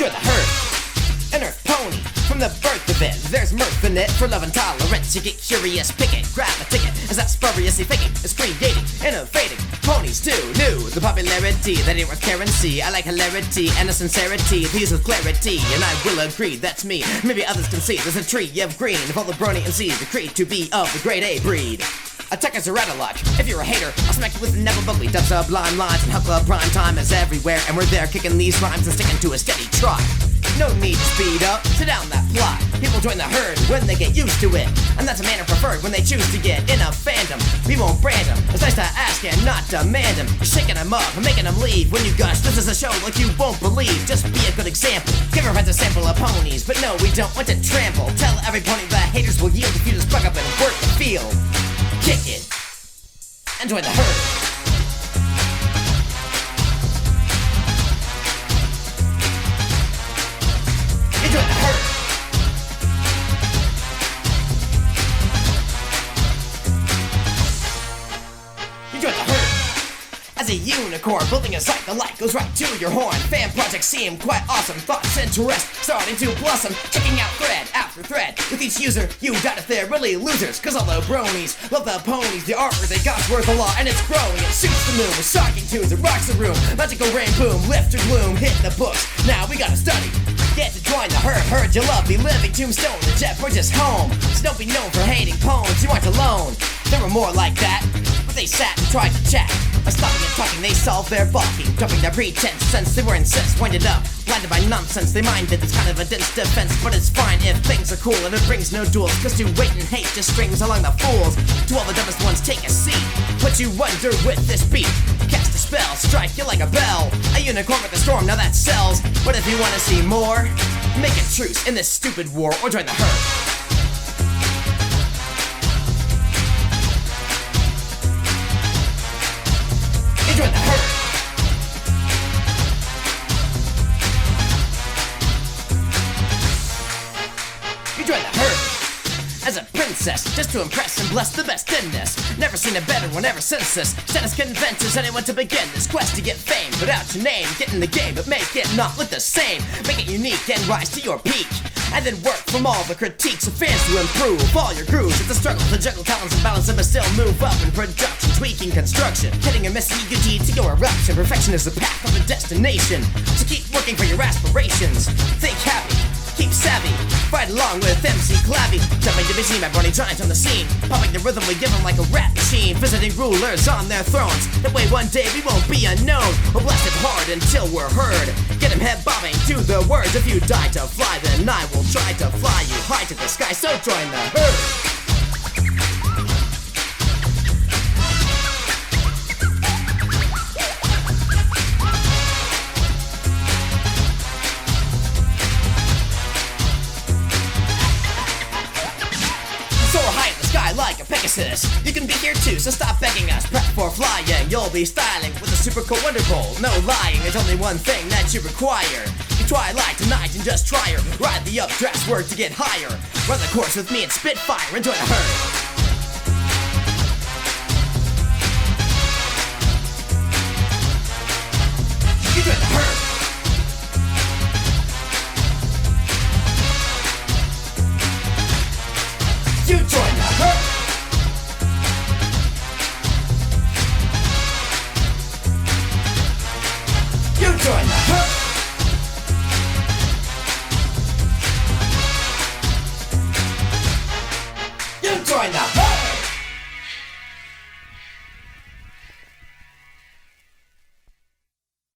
Enjoy the herd. An earth pony, from the birth of it, there's mirth in it. For love and tolerance, you get curious, pick it, grab a ticket. As that spuriously faking is creating, innovating. Ponies too new, the popularity that ain't worth currency. I like hilarity and a sincerity, these with clarity, and I will agree, that's me. Maybe others can see, there's a tree of green of all the brony and seed, decreed to be of the grade A breed. Attackers are out of luck. If you're a hater, I'll smack you with the never bubbly dub sublime lines. And Huckle prime time is everywhere, and we're there kicking these rhymes and sticking to a steady trot. No need to speed up, sit down that plot. People join the herd when they get used to it, and that's a manner preferred when they choose to get in a fandom. We won't brand them, it's nice to ask and not demand them. You're shaking them up and making them leave when you gush. This is a show like you won't believe, just be a good example. Give your friends a sample of ponies, but no, we don't want to trample. Tell every pony that haters will yield if you just plug up and work the field. Kick it, and join the herd. Enjoy the herd. Enjoy the herd. As a unicorn, building a site, the light goes right to your horn. Fan projects seem quite awesome, thoughts interest starting to blossom. Checking out thread after thread. With each user, you doubt if they're really losers. Cause all the bronies love the ponies, the artwork they got's worth a lot. And it's growing, it suits the moon with shocking tunes, it rocks the room. Magical rain boom, lift your gloom, hit the books. Now we gotta study. Get to join the herd, heard you love the living tombstone. The jet bridge is home, so don't be known for hating poems. You aren't alone, there were more like that, but they sat and tried to chat. By stopping and talking, they solved their balking, dropping their pretense since they were incensed, winded up, blinded by nonsense. They minded it's kind of a dense defense, but it's fine if things are cool and it brings no duels. Cause to wait and hate just strings along the fools. To all the dumbest ones, take a seat. Put you under with this beat. Cast a spell, strike you like a bell. A unicorn with a storm, now that sells. But if you wanna see more, make a truce in this stupid war or join the herd. Enjoy the herd. Enjoy the herd. As a princess, just to impress and bless the best in this. Never seen a better one ever since this. Status conventions, anyone to begin this quest to get fame. Put out your name, get in the game, but make it not look the same. Make it unique and rise to your peak. And then work from all the critiques of fans to improve all your grooves. It's a struggle to juggle talents and balance them, but still move up in production, tweaking construction, hitting and missing you deed to your eruption. Perfection is the path of the destination, so keep working for your aspirations. Think happy, keep savvy, fight along with MC Clavy. Jumping to busy, my brony giant on the scene, pumping the rhythm we give them like a rap machine. Visiting rulers on their thrones, that way one day we won't be unknown. We'll blast it hard until we're heard. Get him head bobbing to the words. If you die to fly, then I will try to fly you high to the sky. So join the herd. Like a Pegasus, you can be here too, so stop begging us. Prep for flying, you'll be styling with a super cool wonderful. No lying, there's only one thing that you require. You try like tonight and just try her. Ride the updraft word to get higher. Run the course with me and Spitfire, enjoy the herd. Enjoy the herd. You join the herd. You join the herd. You join the herd.